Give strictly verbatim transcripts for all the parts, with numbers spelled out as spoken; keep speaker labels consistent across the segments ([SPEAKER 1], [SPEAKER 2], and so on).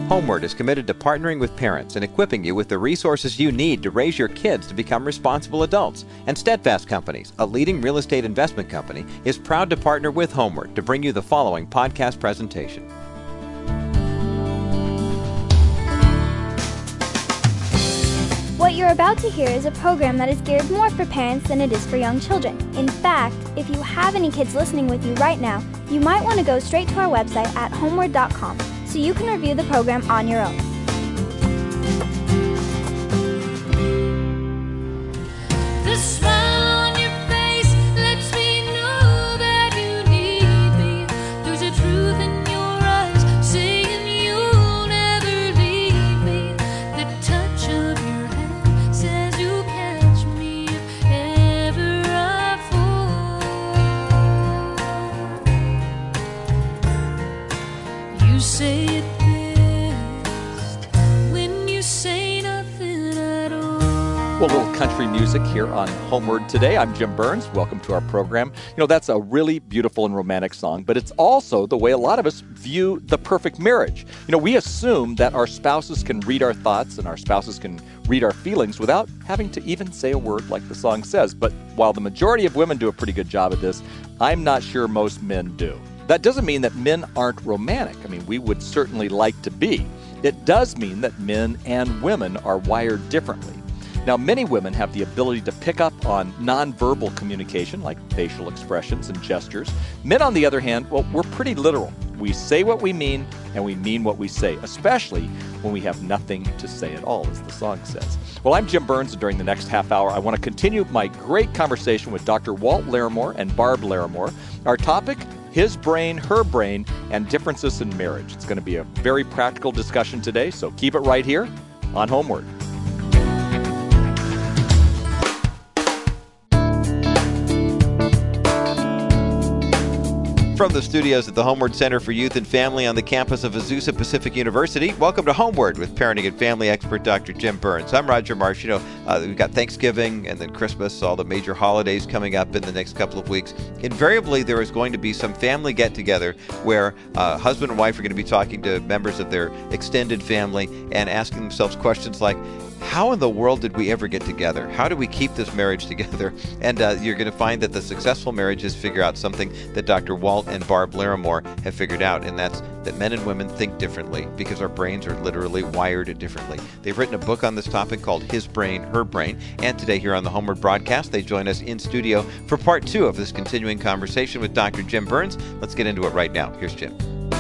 [SPEAKER 1] Homeward is committed to partnering with parents and equipping you with the resources you need to raise your kids to become responsible adults. And Steadfast Companies, a leading real estate investment company, is proud to partner with Homeward to bring you the following podcast presentation.
[SPEAKER 2] What you're about to hear is a program that is geared more for parents than it is for young children. In fact, if you have any kids listening with you right now, you might want to go straight to our website at homeward dot com so you can review the program on your own.
[SPEAKER 3] The smile on your face lets me know that you need me. There's a truth in your eyes saying you'll never leave me. The touch of your hand says you'll catch me if ever I fall. You say it best when you say nothing at all.
[SPEAKER 4] Well, a little country music here on Homeward today. I'm Jim Burns. Welcome to our program. You know, that's a really beautiful and romantic song, but it's also the way a lot of us view the perfect marriage. You know, we assume that our spouses can read our thoughts and our spouses can read our feelings without having to even say a word like the song says. But while the majority of women do a pretty good job at this, I'm not sure most men do. That doesn't mean that men aren't romantic. I mean, we would certainly like to be. It does mean that men and women are wired differently. Now, many women have the ability to pick up on nonverbal communication, like facial expressions and gestures. Men, on the other hand, well, we're pretty literal. We say what we mean, and we mean what we say, especially when we have nothing to say at all, as the song says. Well, I'm Jim Burns, and during the next half hour, I want to continue my great conversation with Doctor Walt Larimore and Barb Larimore. Our topic, his brain, her brain, and differences in marriage. It's going to be a very practical discussion today, so keep it right here on Homeward.
[SPEAKER 1] From the studios at the Homeward Center for Youth and Family on the campus of Azusa Pacific University, welcome to Homeward with parenting and family expert Doctor Jim Burns. I'm Roger Marsh. You know, uh, we've got Thanksgiving and then Christmas, all the major holidays coming up in the next couple of weeks. Invariably, there is going to be some family get-together where uh, husband and wife are going to be talking to members of their extended family and asking themselves questions like, how in the world did we ever get together? How do we keep this marriage together? And uh, you're going to find that the successful marriages figure out something that Doctor Walt and Barb Larimore have figured out, and that's that men and women think differently because our brains are literally wired differently. They've written a book on this topic called His Brain, Her Brain, and today here on the Homeward broadcast, they join us in studio for part two of this continuing conversation with Doctor Jim Burns. Let's get into it right now. Here's Jim.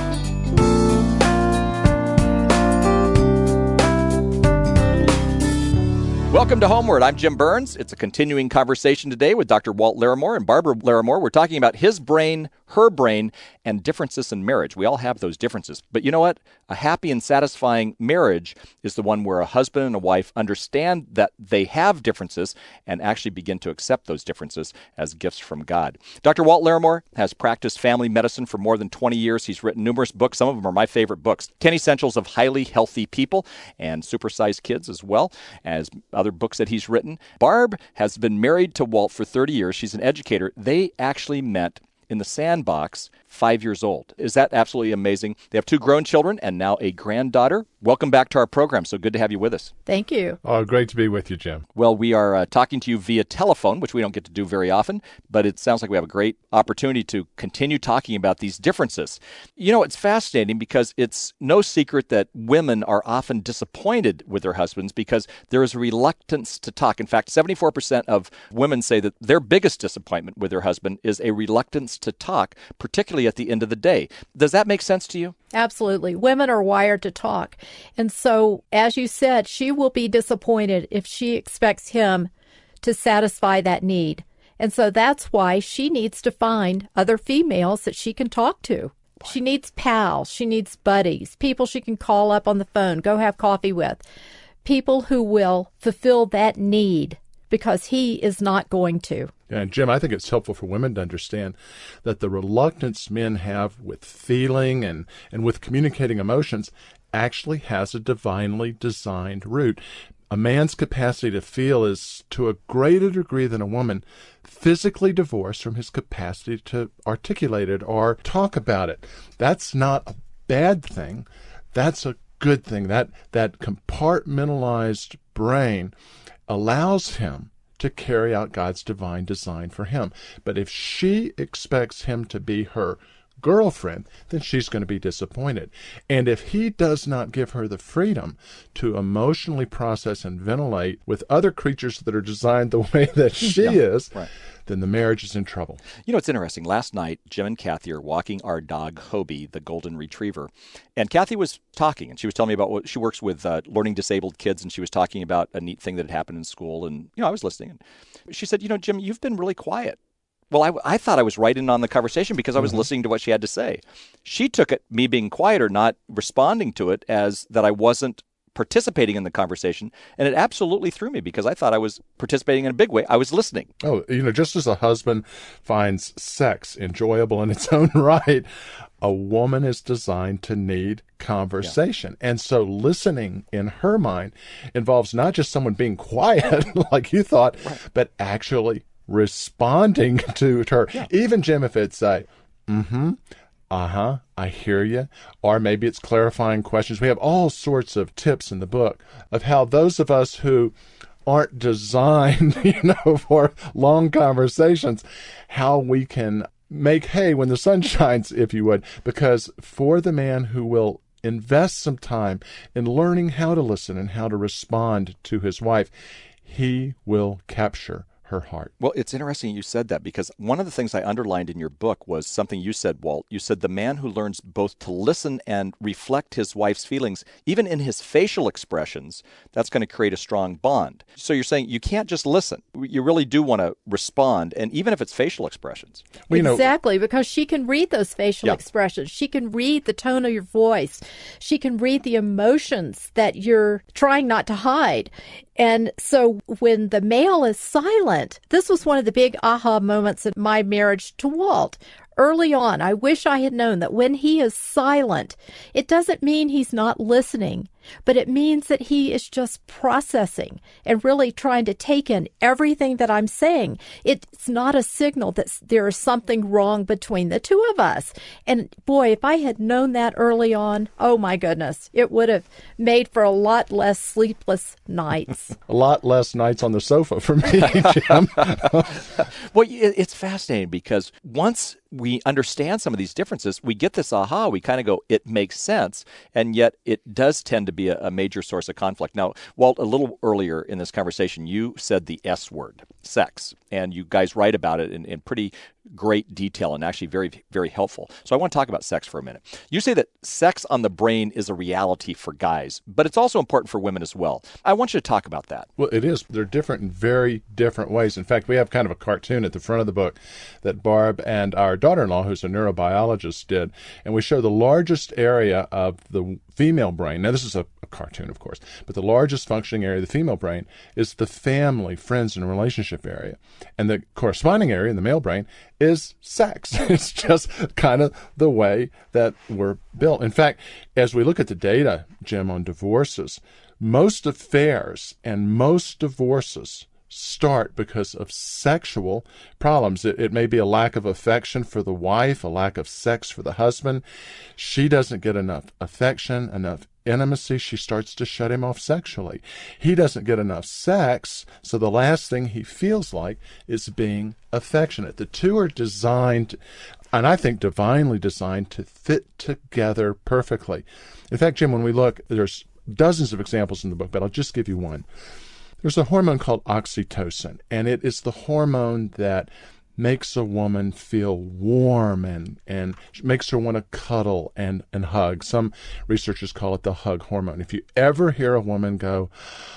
[SPEAKER 4] Welcome to Homeward. I'm Jim Burns. It's a continuing conversation today with Doctor Walt Larimore and Barbara Larimore. We're talking about his brain, her brain, and differences in marriage. We all have those differences. But you know what? A happy and satisfying marriage is the one where a husband and a wife understand that they have differences and actually begin to accept those differences as gifts from God. Doctor Walt Larimore has practiced family medicine for more than twenty years. He's written numerous books. Some of them are my favorite books. ten Essentials of Highly Healthy People and Supersized Kids as well as other books that he's written. Barb has been married to Walt for thirty years. She's an educator. They actually met in the Sandbox, five years old. Is that absolutely amazing? They have two grown children and now a granddaughter. Welcome back to our program. So good to have you with us.
[SPEAKER 5] Thank you.
[SPEAKER 6] Oh, great to be with you, Jim.
[SPEAKER 4] Well, we are uh, talking to you via telephone, which we don't get to do very often, but it sounds like we have a great opportunity to continue talking about these differences. You know, it's fascinating because it's no secret that women are often disappointed with their husbands because there is a reluctance to talk. In fact, seventy-four percent of women say that their biggest disappointment with their husband is a reluctance to talk, particularly at the end of the day. Does that make sense to you?
[SPEAKER 5] Absolutely. Women are wired to talk. And so, as you said, she will be disappointed if she expects him to satisfy that need. And so that's why she needs to find other females that she can talk to. She needs pals. She needs buddies, people she can call up on the phone, go have coffee with, people who will fulfill that need because he is not going to.
[SPEAKER 6] And Jim, I think it's helpful for women to understand that the reluctance men have with feeling and, and with communicating emotions actually has a divinely designed root. A man's capacity to feel is, to a greater degree than a woman, physically divorced from his capacity to articulate it or talk about it. That's not a bad thing. That's a good thing. That that compartmentalized brain allows him to carry out God's divine design for him. But if she expects him to be her girlfriend, then she's going to be disappointed. And if he does not give her the freedom to emotionally process and ventilate with other creatures that are designed the way that she
[SPEAKER 4] Yeah,
[SPEAKER 6] is,
[SPEAKER 4] right.
[SPEAKER 6] then the marriage is in trouble.
[SPEAKER 4] You know, it's interesting. Last night, Jim and Kathy are walking our dog, Hobie, the golden retriever. And Kathy was talking, and she was telling me about what she works with uh, learning disabled kids, and she was talking about a neat thing that had happened in school. And, you know, I was listening. And she said, you know, Jim, you've been really quiet. Well, I, I thought I was right in on the conversation because I was mm-hmm. listening to what she had to say. She took it, me being quiet or not responding to it, as that I wasn't participating in the conversation, and it absolutely threw me because I thought I was participating in a big way. I was listening.
[SPEAKER 6] Oh, you know, just as a husband finds sex enjoyable in its own right, a woman is designed to need conversation. Yeah. And so listening in her mind involves not just someone being quiet like you thought, right. but actually responding to her. Yeah. Even, Jim, if it's a, mm-hmm, uh-huh, I hear you, or maybe it's clarifying questions. We have all sorts of tips in the book of how those of us who aren't designed, you know, for long conversations, how we can make hay when the sun shines, if you would, because for the man who will invest some time in learning how to listen and how to respond to his wife, he will capture her heart.
[SPEAKER 4] Well, it's interesting you said that, because one of the things I underlined in your book was something you said, Walt. You said the man who learns both to listen and reflect his wife's feelings, even in his facial expressions, that's going to create a strong bond. So you're saying you can't just listen. You really do want to respond, and even if it's facial expressions.
[SPEAKER 5] Well, exactly, know, because she can read those facial yeah. expressions. She can read the tone of your voice. She can read the emotions that you're trying not to hide. And so when the male is silent, this was one of the big aha moments in my marriage to Walt. Early on, I wish I had known that when he is silent, it doesn't mean he's not listening, but it means that he is just processing and really trying to take in everything that I'm saying. It's not a signal that there is something wrong between the two of us. And boy, if I had known that early on, oh my goodness, it would have made for a lot less sleepless nights.
[SPEAKER 6] A lot less nights on the sofa for me, Jim.
[SPEAKER 4] Well, it's fascinating because once we understand some of these differences, we get this aha, we kind of go, it makes sense, and yet it does tend to be a, a major source of conflict. Now, Walt, a little earlier in this conversation, you said the S word, sex, and you guys write about it in, in pretty great detail and actually very, very helpful. So I want to talk about sex for a minute. You say that sex on the brain is a reality for guys, but it's also important for women as well. I want you to talk about that.
[SPEAKER 6] Well, it is. They're different in very different ways. In fact, we have kind of a cartoon at the front of the book that Barb and our daughter-in-law, who's a neurobiologist, did, and we show the largest area of the female brain. Now, this is a, a cartoon, of course, but the largest functioning area of the female brain is the family, friends, and relationship area. And the corresponding area in the male brain is sex. It's just kind of the way that we're built. In fact, as we look at the data, Jim, on divorces, most affairs and most divorces start because of sexual problems. It, it may be a lack of affection for the wife, a lack of sex for the husband. She doesn't get enough affection, enough intimacy. She starts to shut him off sexually. He doesn't get enough sex, so the last thing he feels like is being affectionate. The two are designed, and I think divinely designed, to fit together perfectly. In fact, Jim, when we look, there's dozens of examples in the book, but I'll just give you one. There's a hormone called oxytocin, and it is the hormone that makes a woman feel warm and, and makes her want to cuddle and, and hug. Some researchers call it the hug hormone. If you ever hear a woman go,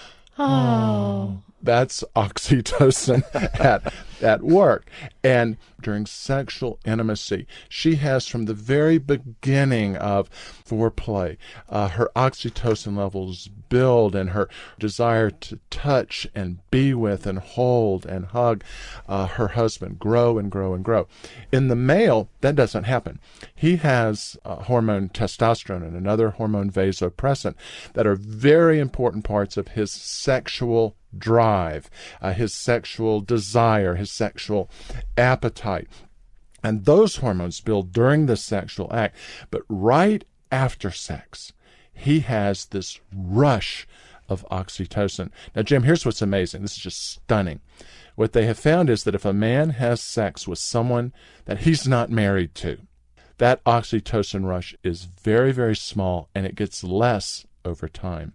[SPEAKER 6] oh, that's oxytocin at at work. And during sexual intimacy, she has, from the very beginning of foreplay, uh, her oxytocin levels build and her desire to touch and be with and hold and hug uh, her husband grow and grow and grow. In the male, that doesn't happen. He has uh, hormone testosterone and another hormone vasopressin that are very important parts of his sexual drive, uh, his sexual desire, his sexual appetite. And those hormones build during the sexual act. But right after sex, he has this rush of oxytocin. Now, Jim, here's what's amazing. This is just stunning. What they have found is that if a man has sex with someone that he's not married to, that oxytocin rush is very, very small, and it gets less over time.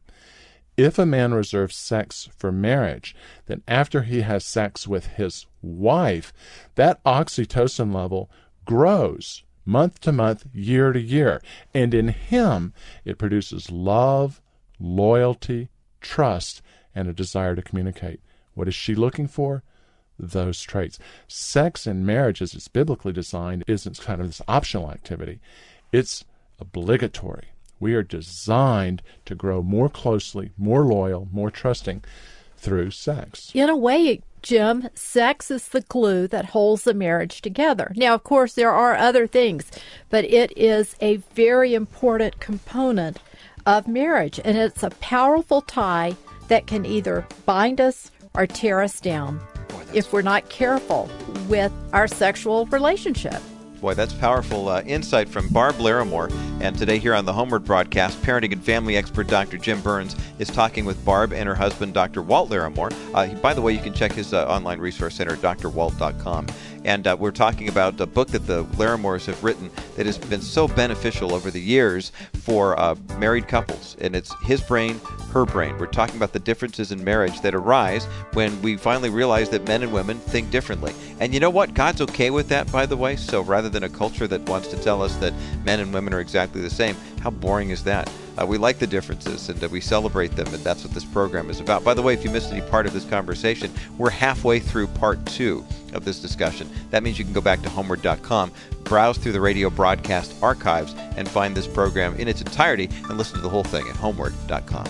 [SPEAKER 6] If a man reserves sex for marriage, then after he has sex with his wife, that oxytocin level grows month to month, year to year. And in him, it produces love, loyalty, trust, and a desire to communicate. What is she looking for? Those traits. Sex in marriage, as it's biblically designed, isn't kind of this optional activity. It's obligatory. We are designed to grow more closely, more loyal, more trusting through sex.
[SPEAKER 5] In a way, Jim, sex is the glue that holds the marriage together. Now, of course, there are other things, but it is a very important component of marriage, and it's a powerful tie that can either bind us or tear us down if we're not careful with our sexual relationship.
[SPEAKER 1] Boy, that's powerful uh, insight from Barb Larimore. And today here on the Homeward broadcast, parenting and family expert Doctor Jim Burns is talking with Barb and her husband, Doctor Walt Larimore. Uh, he, by the way, you can check his uh, online resource center at d r walt dot com. And uh, we're talking about a book that the Larimores have written that has been so beneficial over the years for uh, married couples. And it's His Brain, Her Brain. We're talking about the differences in marriage that arise when we finally realize that men and women think differently. And you know what? God's okay with that, by the way. So rather than a culture that wants to tell us that men and women are exactly the same, how boring is that? Uh, we like the differences, and uh, we celebrate them, and that's what this program is about. By the way, if you missed any part of this conversation, we're halfway through part two of this discussion. That means you can go back to homeward dot com, browse through the radio broadcast archives, and find this program in its entirety and listen to the whole thing at homeward dot com.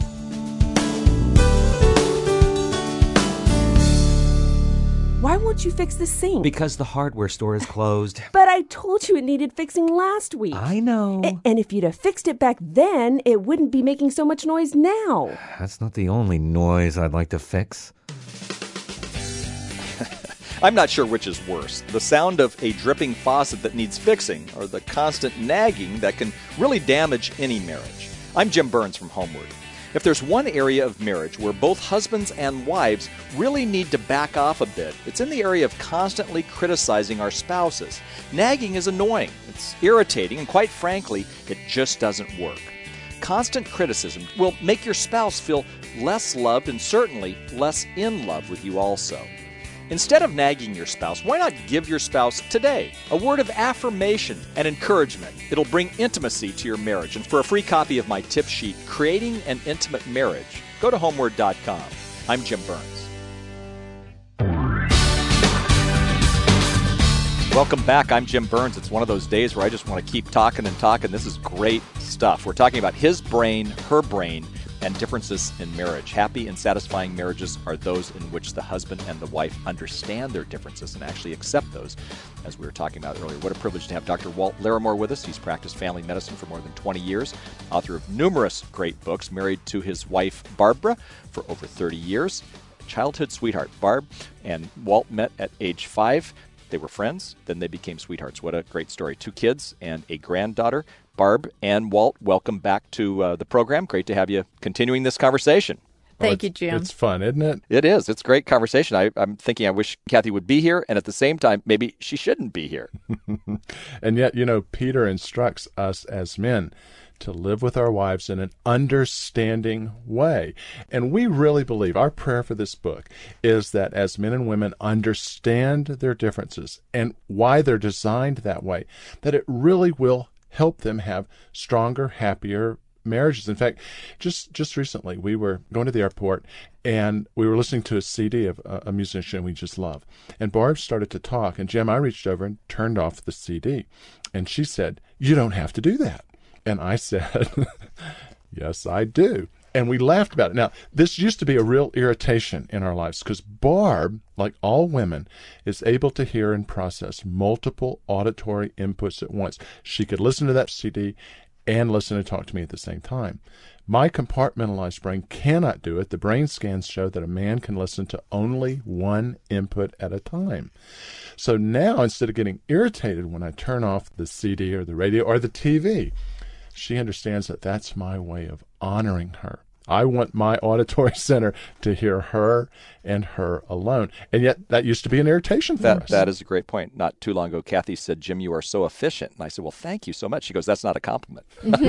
[SPEAKER 7] Why won't you fix the sink?
[SPEAKER 8] Because the hardware store is closed.
[SPEAKER 7] But I told you it needed fixing last week.
[SPEAKER 8] I know.
[SPEAKER 7] A- and if you'd have fixed it back then, it wouldn't be making so much noise now.
[SPEAKER 8] That's not the only noise I'd like to fix.
[SPEAKER 4] I'm not sure which is worse, the sound of a dripping faucet that needs fixing or the constant nagging that can really damage any marriage. I'm Jim Burns from Homeward. If there's one area of marriage where both husbands and wives really need to back off a bit, it's in the area of constantly criticizing our spouses. Nagging is annoying, it's irritating, and quite frankly, it just doesn't work. Constant criticism will make your spouse feel less loved and certainly less in love with you also. Instead of nagging your spouse, why not give your spouse today a word of affirmation and encouragement? It'll bring intimacy to your marriage. And for a free copy of my tip sheet, Creating an Intimate Marriage, go to homeward dot com. I'm Jim Burns. Welcome back. I'm Jim Burns. It's one of those days where I just want to keep talking and talking. This is great stuff. We're talking about His Brain, Her Brain, and differences in marriage. Happy and satisfying marriages are those in which the husband and the wife understand their differences and actually accept those, as we were talking about earlier. What a privilege to have Doctor Walt Larimore with us. He's practiced family medicine for more than twenty years, author of numerous great books, married to his wife, Barbara, for over thirty years. Childhood sweetheart. Barb and Walt met at age five. They were friends, then they became sweethearts. What a great story. Two kids and a granddaughter. Barb and Walt, welcome back to uh, the program. Great to have you continuing this conversation.
[SPEAKER 5] Thank
[SPEAKER 6] well,
[SPEAKER 5] you, Jim.
[SPEAKER 6] It's fun, isn't it?
[SPEAKER 4] It is. It's a great conversation. I, I'm thinking I wish Kathy would be here, and at the same time, maybe she shouldn't be here.
[SPEAKER 6] And yet, you know, Peter instructs us as men to live with our wives in an understanding way. And we really believe, our prayer for this book is that as men and women understand their differences and why they're designed that way, that it really will help them have stronger, happier marriages. In fact, just just recently, we were going to the airport, and we were listening to a C D of a, a musician we just love. And Barb started to talk, and Jim, I reached over and turned off the C D. And she said, "You don't have to do that." And I said, "Yes, I do." And we laughed about it. Now, this used to be a real irritation in our lives because Barb, like all women, is able to hear and process multiple auditory inputs at once. She could listen to that C D and listen and talk to me at the same time. My compartmentalized brain cannot do it. The brain scans show that a man can listen to only one input at a time. So now, instead of getting irritated when I turn off the C D or the radio or the T V, she understands that that's my way of honoring her. I want my auditory center to hear her and her alone. And yet that used to be an irritation for
[SPEAKER 4] That
[SPEAKER 6] us.
[SPEAKER 4] That is a great point. Not too long ago, Kathy said, Jim, you are so efficient. And I said, well, thank you so much. She goes, that's not a compliment.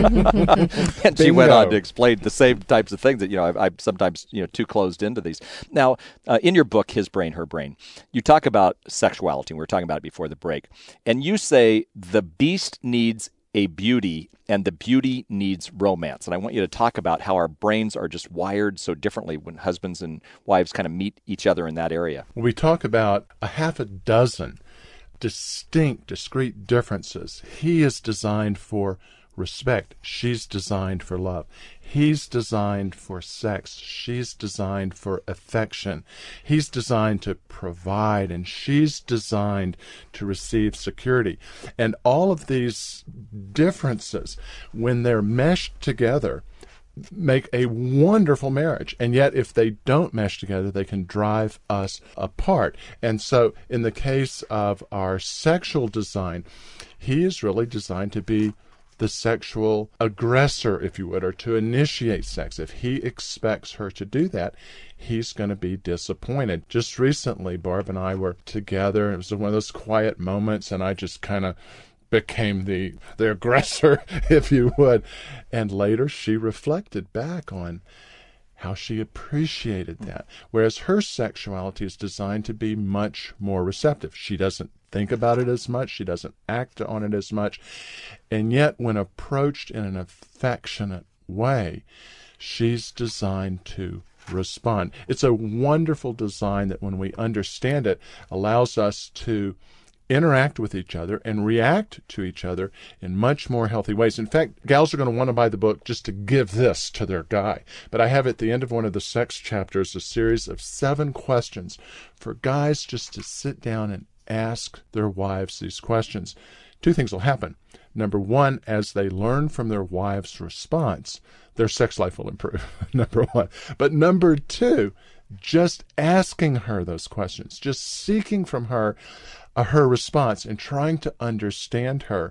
[SPEAKER 4] And she went on to explain the same types of things that, you know, I, I'm sometimes, you know, too closed into these. Now, uh, in your book, His Brain, Her Brain, you talk about sexuality. We were talking about it before the break. And you say the beast needs a beauty and the beauty needs romance. And I want you to talk about how our brains are just wired so differently when husbands and wives kind of meet each other in that area.
[SPEAKER 6] We talk about a half a dozen distinct, discrete differences. He is designed for respect. She's designed for love. He's designed for sex. She's designed for affection. He's designed to provide, and she's designed to receive security. And all of these differences, when they're meshed together, make a wonderful marriage. And yet, if they don't mesh together, they can drive us apart. And so, in the case of our sexual design, he is really designed to be the sexual aggressor, if you would, or to initiate sex. If he expects her to do that, he's going to be disappointed. Just recently, Barb and I were together. It was one of those quiet moments, and I just kind of became the the aggressor, if you would. And later, she reflected back on how she appreciated that. Whereas her sexuality is designed to be much more receptive. She doesn't think about it as much. She doesn't act on it as much. And yet, when approached in an affectionate way, she's designed to respond. It's a wonderful design that, when we understand it, allows us to interact with each other and react to each other in much more healthy ways. In fact, gals are going to want to buy the book just to give this to their guy. But I have at the end of one of the sex chapters a series of seven questions for guys just to sit down and ask their wives these questions. Two things will happen. Number one, as they learn from their wife's response, their sex life will improve, number one. But number two, just asking her those questions, just seeking from her uh, her response and trying to understand her,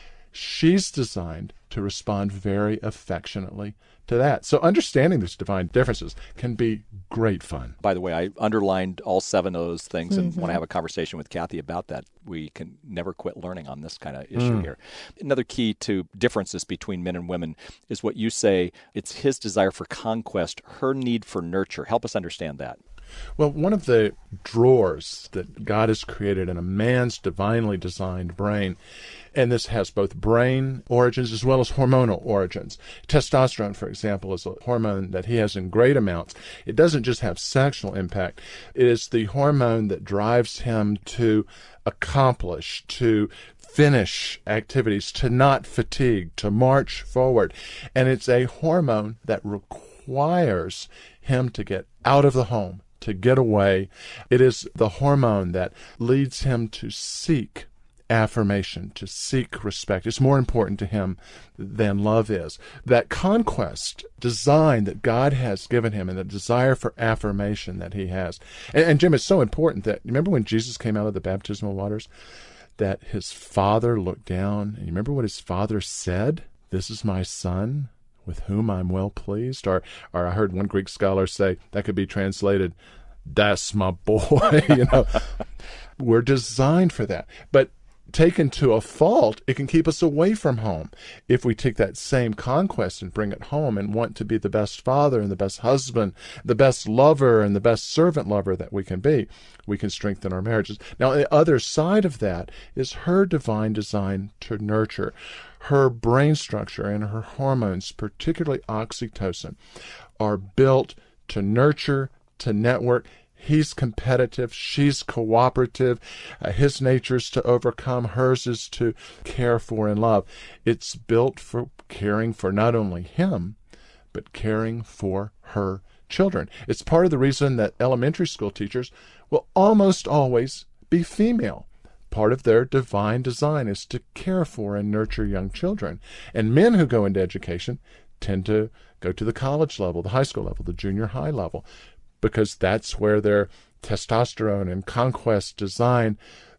[SPEAKER 6] she's designed to respond very affectionately to that. So understanding these divine differences can be great fun.
[SPEAKER 4] By the way, I underlined all seven of those things and mm-hmm. want to have a conversation with Kathy about that. We can never quit learning on this kind of issue mm. here. Another key to differences between men and women is what you say. It's his desire for conquest, her need for nurture. Help us understand that.
[SPEAKER 6] Well, one of the drawers that God has created in a man's divinely designed brain, and this has both brain origins as well as hormonal origins. Testosterone, for example, is a hormone that he has in great amounts. It doesn't just have sexual impact. It is the hormone that drives him to accomplish, to finish activities, to not fatigue, to march forward. And it's a hormone that requires him to get out of the home, to get away. It is the hormone that leads him to seek affirmation, to seek respect. It's more important to him than love is. That conquest design that God has given him and the desire for affirmation that he has. And, and Jim, it's so important that, remember when Jesus came out of the baptismal waters, that his father looked down, and you remember what his father said? This is my son, with whom I'm well pleased. Or, or I heard one Greek scholar say that could be translated, that's my boy. You know, we're designed for that. But taken to a fault, it can keep us away from home. If we take that same conquest and bring it home and want to be the best father and the best husband, the best lover and the best servant lover that we can be, we can strengthen our marriages. Now, the other side of that is her divine design to nurture. Her brain structure and her hormones, particularly oxytocin, are built to nurture, to network. He's competitive. She's cooperative. Uh, his nature is to overcome. Hers is to care for and love. It's built for caring for not only him, but caring for her children. It's part of the reason that elementary school teachers will almost always be female. Part of their divine design is to care for and nurture young children. And men who go into education tend to go to the college level, the high school level, the junior high level, because that's where their testosterone and conquest design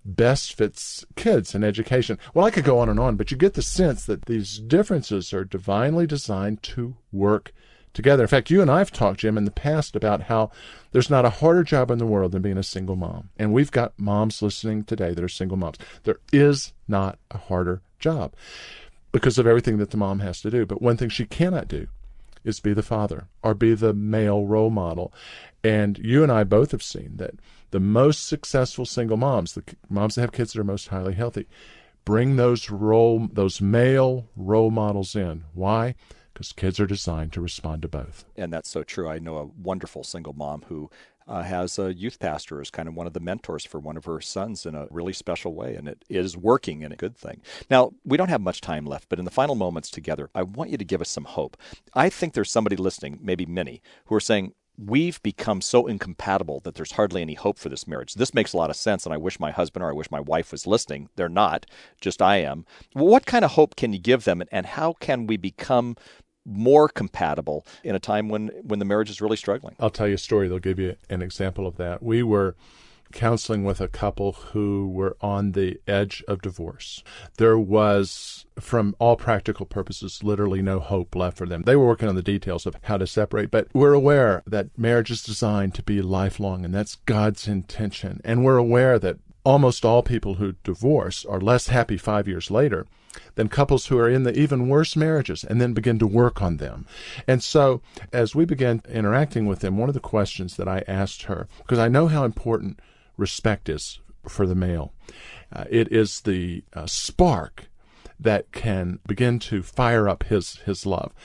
[SPEAKER 6] best fits kids and education. Well, I could go on and on, but you get the sense that these differences are divinely designed to work together. In fact, you and I have talked, Jim, in the past about how there's not a harder job in the world than being a single mom. And we've got moms listening today that are single moms. There is not a harder job because of everything that the mom has to do. But one thing she cannot do is be the father or be the male role model. And you and I both have seen that the most successful single moms, the moms that have kids that are most highly healthy, bring those role, those male role models in. Why? Because kids are designed to respond to both.
[SPEAKER 4] And that's so true. I know a wonderful single mom who uh, has a youth pastor as kind of one of the mentors for one of her sons in a really special way, and it is working and a good thing. Now, we don't have much time left, but in the final moments together, I want you to give us some hope. I think there's somebody listening, maybe many, who are saying, we've become so incompatible that there's hardly any hope for this marriage. This makes a lot of sense, and I wish my husband or I wish my wife was listening. They're not, just I am. Well, what kind of hope can you give them, and how can we become more compatible in a time when, when the marriage is really struggling?
[SPEAKER 6] I'll tell you a story that'll give you an example of that. We were counseling with a couple who were on the edge of divorce. There was, from all practical purposes, literally no hope left for them. They were working on the details of how to separate, but we're aware that marriage is designed to be lifelong, and that's God's intention. And we're aware that almost all people who divorce are less happy five years later than couples who are in the even worse marriages and then begin to work on them. And so as we began interacting with them, one of the questions that I asked her, because I know how important respect is for the male, uh, it is the uh, spark that can begin to fire up his, his love.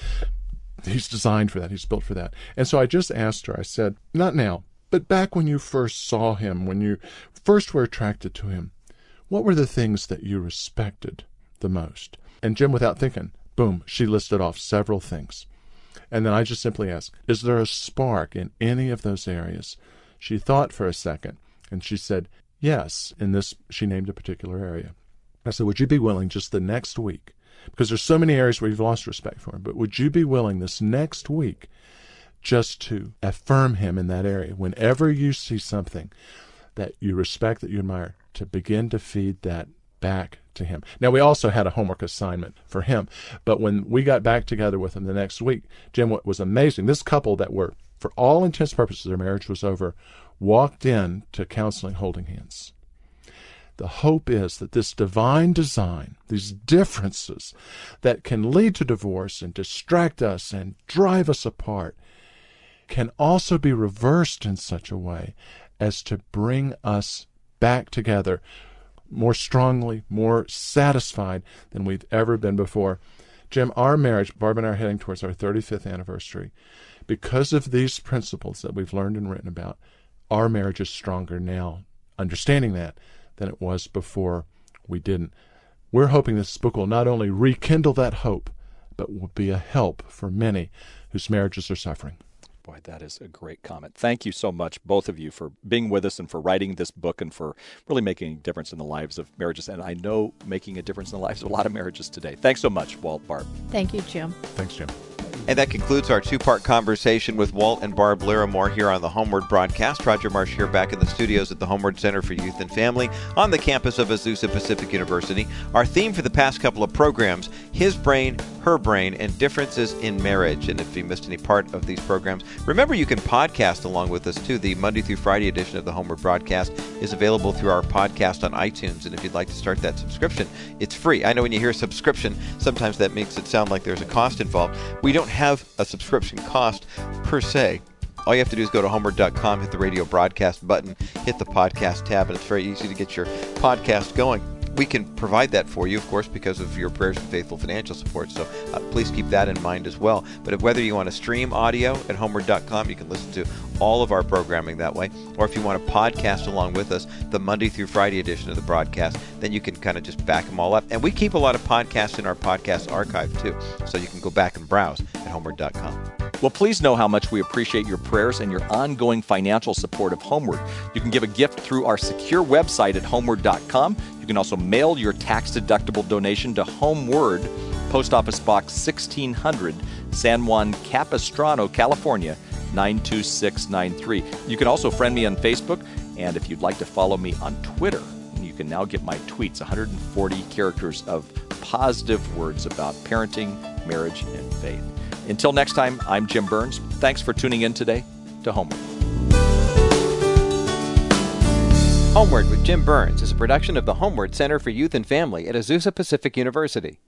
[SPEAKER 6] He's designed for that. He's built for that. And so I just asked her, I said, not now, but back when you first saw him, when you first were attracted to him, what were the things that you respected the most? And Jim, without thinking, boom, she listed off several things. And then I just simply asked, is there a spark in any of those areas? She thought for a second, and she said, yes, in this, she named a particular area. I said, would you be willing just the next week, because there's so many areas where you've lost respect for him, but would you be willing this next week just to affirm him in that area? Whenever you see something that you respect, that you admire, to begin to feed that back to him. Now, we also had a homework assignment for him, but when we got back together with him the next week, Jim, what was amazing, this couple that were, for all intents and purposes, their marriage was over, walked in to counseling holding hands. The hope is that this divine design, these differences that can lead to divorce and distract us and drive us apart, can also be reversed in such a way as to bring us back together more strongly, more satisfied than we've ever been before. Jim, our marriage, Barb and I are heading towards our thirty-fifth anniversary. Because of these principles that we've learned and written about, our marriage is stronger now, understanding that, than it was before we didn't. We're hoping this book will not only rekindle that hope, but will be a help for many whose marriages are suffering.
[SPEAKER 4] Boy, that is a great comment. Thank you so much, both of you, for being with us and for writing this book and for really making a difference in the lives of marriages. And I know making a difference in the lives of a lot of marriages today. Thanks so much, Walt, Barb.
[SPEAKER 5] Thank you, Jim.
[SPEAKER 6] Thanks, Jim.
[SPEAKER 1] And that concludes our two-part conversation with Walt and Barb Larimore here on the Homeward broadcast. Roger Marsh here back in the studios at the Homeward Center for Youth and Family on the campus of Azusa Pacific University. Our theme for the past couple of programs, His Brain, Her Brain, and Differences in Marriage. And if you missed any part of these programs, remember you can podcast along with us too. The Monday through Friday edition of the Homeward broadcast is available through our podcast on iTunes. And if you'd like to start that subscription, it's free. I know when you hear subscription, sometimes that makes it sound like there's a cost involved. We don't have a subscription cost per se. All you have to do is go to homeward dot com, hit the radio broadcast button, hit the podcast tab, and it's very easy to get your podcast going. We can provide that for you, of course, because of your prayers and faithful financial support. So uh, please keep that in mind as well. But if, whether you want to stream audio at homeward dot com, you can listen to all of our programming that way. Or if you want to podcast along with us, the Monday through Friday edition of the broadcast, then you can kind of just back them all up. And we keep a lot of podcasts in our podcast archive too. So you can go back and browse at homeward dot com.
[SPEAKER 4] Well, please know how much we appreciate your prayers and your ongoing financial support of Homeward. You can give a gift through our secure website at homeward dot com. You can also mail your tax-deductible donation to Homeward, Post Office Box sixteen hundred, San Juan Capistrano, California, nine two six nine three. You can also friend me on Facebook, and if you'd like to follow me on Twitter, you can now get my tweets, one hundred forty characters of positive words about parenting, marriage, and faith. Until next time, I'm Jim Burns. Thanks for tuning in today to Homeward.
[SPEAKER 1] Homeward with Jim Burns is a production of the Homeward Center for Youth and Family at Azusa Pacific University.